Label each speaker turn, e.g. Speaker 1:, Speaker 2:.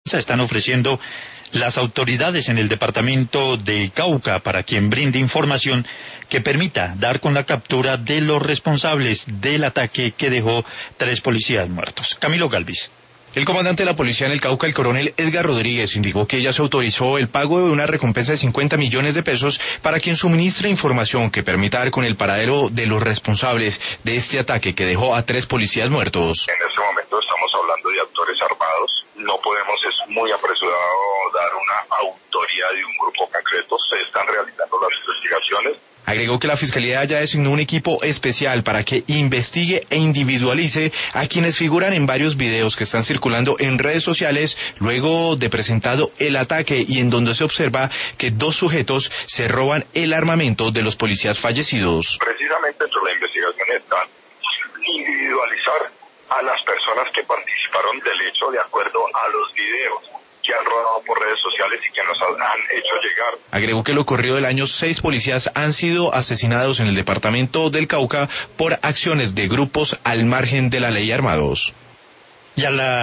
Speaker 1: están ofreciendo las autoridades en el departamento de Cauca para quien brinde información que permita dar con la captura de los responsables del ataque que dejó 3 policías muertos. Camilo Galvis.
Speaker 2: El comandante de la policía en el Cauca, el coronel Edgar Rodríguez, indicó que ya se autorizó el pago de una recompensa de 50 millones de pesos para quien suministre información que permita dar con el paradero de los responsables de este ataque que dejó a 3 policías muertos.
Speaker 3: En este momento estamos hablando de actores armados. No podemos, es muy apresurado dar una autoría de un grupo concreto. Se están realizando las investigaciones.
Speaker 2: Agregó que la Fiscalía ya designó un equipo especial para que investigue e individualice a quienes figuran en varios videos que están circulando en redes sociales luego de presentado el ataque y en donde se observa que 2 sujetos se roban el armamento de los policías fallecidos.
Speaker 3: Precisamente dentro de la investigación está individualizar a las personas que participaron del hecho de acuerdo a los videos que han rodado por redes sociales y que nos han hecho llegar.
Speaker 2: Agregó que lo ocurrido del año 6 policías han sido asesinados en el departamento del Cauca por acciones de grupos al margen de la ley armados.
Speaker 1: Y a la